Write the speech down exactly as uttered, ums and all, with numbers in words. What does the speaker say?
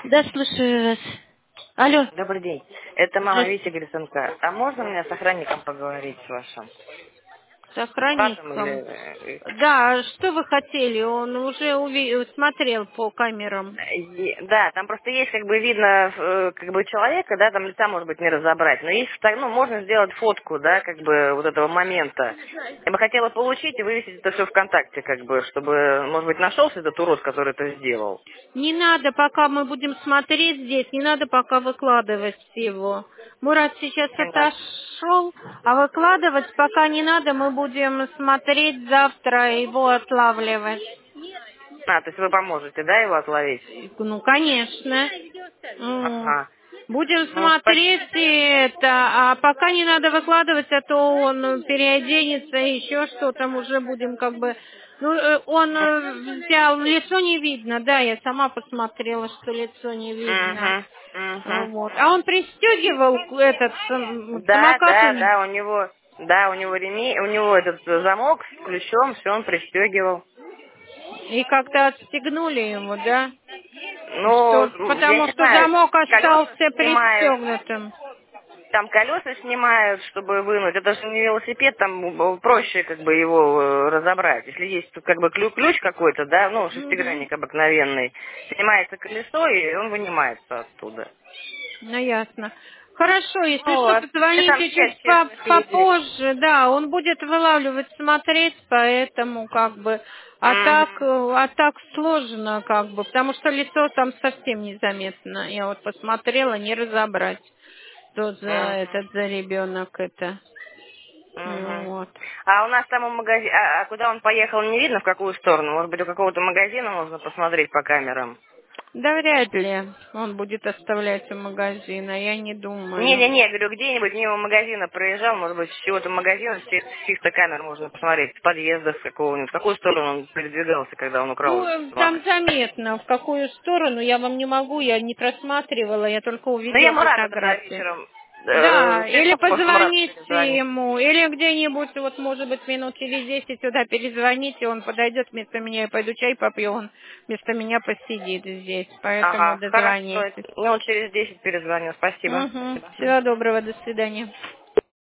Да, слушаю вас. Алло. Добрый день. Это мама Витя Здравствуйте. Гриценко. А можно мне с охранником поговорить с вашим? С С Патом или... охранником. э, Да, а что вы хотели? Он уже уви- смотрел по камерам. е- Да, там просто есть, как бы видно, э, как бы человека, да, там лица, может быть, не разобрать. Но есть, фото- ну, можно сделать фотку, да, как бы вот этого момента. Я бы хотела получить и вывесить это все ВКонтакте, как бы, чтобы, может быть, нашелся этот урод, который это сделал. Не надо, пока мы будем смотреть здесь, не надо пока выкладывать всего. Мурат сейчас Не надо. отошел, а выкладывать пока не надо, мы будем смотреть завтра его отлавливать. А, то есть вы поможете, да, его отловить? Ну, конечно. Вот. Ага. Будем Ну, спасибо. смотреть и это, а пока не надо выкладывать, а то он переоденется, еще что там уже будем как бы... Ну, э, он э, взял, лицо не видно, да, я сама посмотрела, что лицо не видно. Угу, угу. Вот. А он пристегивал этот сам- Да, самокат у да, них да, у него, да, у него ремень, у него этот замок с ключом, все он пристегивал. и как-то отстегнули ему, да? Ну, Что, м, я потому не что знаю, замок колеса остался снимают, пристегнутым. там колеса снимают, чтобы вынуть. Это же не велосипед, там м, проще как бы его э, разобрать. Если есть тут как бы ключ, ключ какой-то, да, ну, Мгм. шестигранник обыкновенный, снимается колесо, и он вынимается оттуда. Ну, ясно. Хорошо, если Ну, что, а мне там позвоните связь, чуть по- честно, неизвестна. попозже. Да, он будет вылавливать, смотреть, поэтому как бы... А так, Угу, э, а так сложно как бы, потому что лицо там совсем незаметно. Я вот посмотрела, не разобрать, что за угу. этот за ребенок это. Ну, Мгм. вот. А у нас там у магазина, а, а куда он поехал, не видно, в какую сторону? Может быть, у какого-то магазина можно посмотреть по камерам? Да вряд ли он будет оставлять у магазина, я не думаю. Не-не-не, говорю, где-нибудь мимо магазина проезжал, может быть, с чего-то магазина, с чьих- с чьих-то камер можно посмотреть, с подъезда с какого-нибудь. В какую сторону он передвигался, когда он украл Ну, этот э, там самокат? заметно, в какую сторону, я вам не могу, я не просматривала, я только Ну, я увидела Мурату тогда фотографии. вечером Да, э, или пришлю, может, Мурату позвоните перезвонить. ему, или где-нибудь, вот, может быть, минут через десять сюда перезвоните, он подойдет вместо меня, я пойду чай попью, он вместо меня посидит здесь, поэтому Ага, хорошо. дозвонитесь. Ну, через десять перезвоню. Спасибо. Угу. Спасибо. Всего доброго, до свидания.